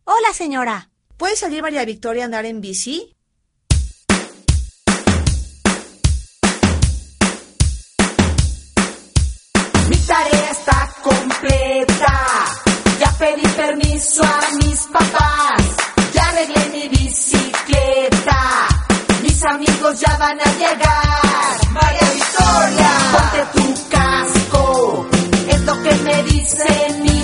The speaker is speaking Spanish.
Hola, señora. ¿Puede salir María Victoria a andar en bici? Mi tarea está completa. Ya pedí permiso a mis papás. Ya arreglé mi bicicleta. Mis amigos ya van a llegar. María Victoria, ponte tu casco. Es lo que me dice mi